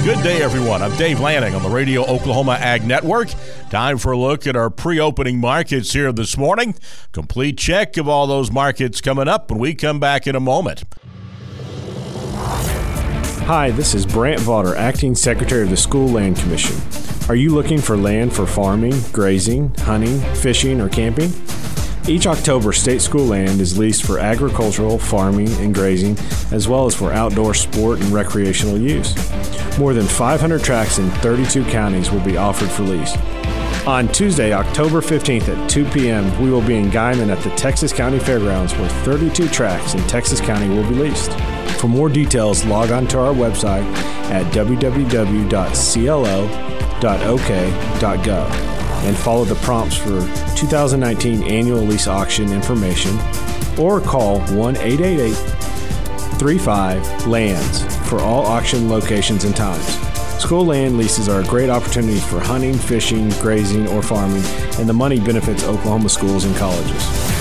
Good day, everyone. I'm Dave Lanning on the Radio Oklahoma Ag Network. Time for a look at our pre-opening markets here this morning. Complete check of all those markets coming up when we come back in a moment. Hi, this is Brant Vaughter, Acting Secretary of the School Land Commission. Are you looking for land for farming, grazing, hunting, fishing, or camping? Each October, state school land is leased for agricultural, farming, and grazing, as well as for outdoor sport and recreational use. More than 500 tracts in 32 counties will be offered for lease. On Tuesday, October 15th at 2 p.m., we will be in Guymon at the Texas County Fairgrounds, where 32 tracts in Texas County will be leased. For more details, log on to our website at www.clo.ok.gov and follow the prompts for 2019 annual lease auction information, or call 1-888-35-LANDS for all auction locations and times. School land leases are a great opportunity for hunting, fishing, grazing, or farming, and the money benefits Oklahoma schools and colleges.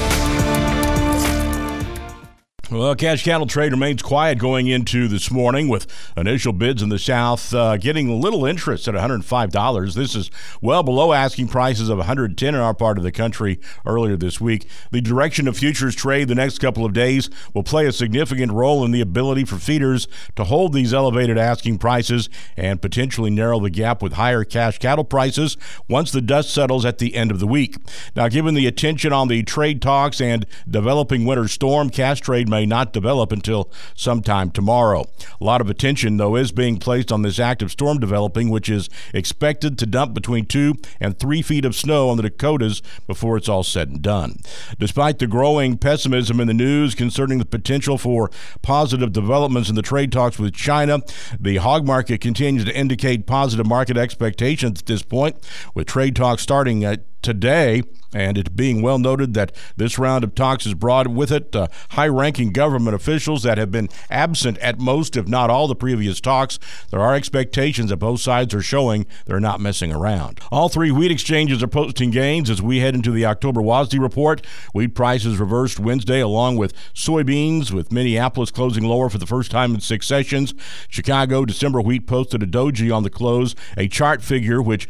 Well, cash cattle trade remains quiet going into this morning, with initial bids in the South getting little interest at $105. This is well below asking prices of $110 in our part of the country earlier this week. The direction of futures trade the next couple of days will play a significant role in the ability for feeders to hold these elevated asking prices and potentially narrow the gap with higher cash cattle prices once the dust settles at the end of the week. Now, given the attention on the trade talks and developing winter storm, cash trade may not develop until sometime tomorrow. A lot of attention, though, is being placed on this active storm developing, which is expected to dump between 2 and 3 feet of snow on the Dakotas before it's all said and done. Despite the growing pessimism in the news concerning the potential for positive developments in the trade talks with China, the hog market continues to indicate positive market expectations at this point, with trade talks starting today, and it being well noted that this round of talks has brought with it high-ranking government officials that have been absent at most, if not all, the previous talks. There are expectations that both sides are showing they're not messing around. All three wheat exchanges are posting gains as we head into the October WASDE report. Wheat prices reversed Wednesday, along with soybeans, with Minneapolis closing lower for the first time in 6 sessions. Chicago December wheat posted a doji on the close, a chart figure which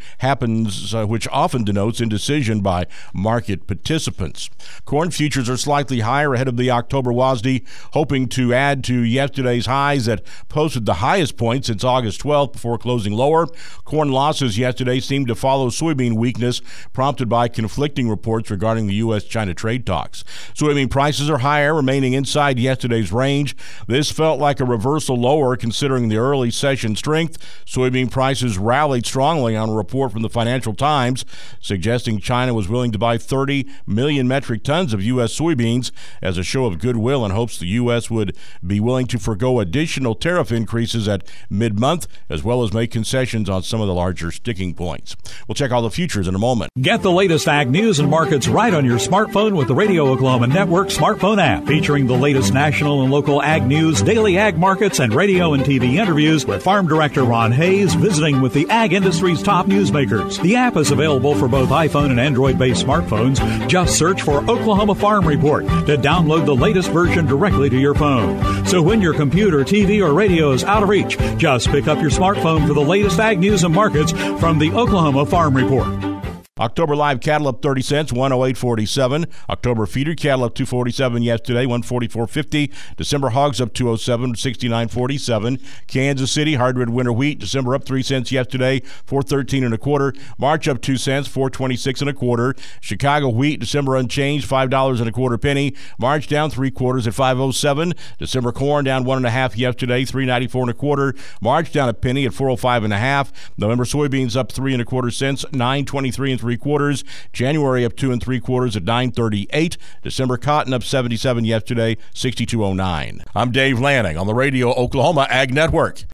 often denotes indecision by market participants. Corn futures are slightly higher ahead of the October WASDE, hoping to add to yesterday's highs that posted the highest point since August 12th before closing lower. Corn losses yesterday seemed to follow soybean weakness, prompted by conflicting reports regarding the U.S.-China trade talks. Soybean prices are higher, remaining inside yesterday's range. This felt like a reversal lower considering the early session strength. Soybean prices rallied strongly on a report from the Financial Times suggesting China was willing to buy 30 million metric tons of U.S. soybeans as a show of goodwill and hopes the U.S. would be willing to forgo additional tariff increases at mid-month, as well as make concessions on some of the larger sticking points. We'll check all the futures in a moment. Get the latest ag news and markets right on your smartphone with the Radio Oklahoma Network smartphone app, featuring the latest national and local ag news, daily ag markets, and radio and TV interviews with Farm Director Ron Hayes visiting with the ag industry's top newsmakers. The app is available for both iPhone and Android-based smartphones. Just search for Oklahoma Farm Report to download the latest version directly to your phone. So when your computer, TV, or radio is out of reach, just pick up your smartphone for the latest ag news and markets from the Oklahoma Farm Report. October live cattle up 30 cents, 108.47. October feeder cattle up 247 yesterday, 144.50. December hogs up 207, 69.47. Kansas City hard red winter wheat, December up 3 cents yesterday, 413 and a quarter. March up 2 cents, 426 and a quarter. Chicago wheat, December unchanged, $5 and a quarter penny. March down 3/4 at 507. December corn down 1.5 yesterday, 394 and a quarter. March down a penny at 405 and a half. November soybeans up 3 1/4 cents, 923 and 3/4. January up 2 3/4 at 938. December cotton up 77 yesterday, 62.09. I'm Dave Lanning on the Radio Oklahoma Ag Network.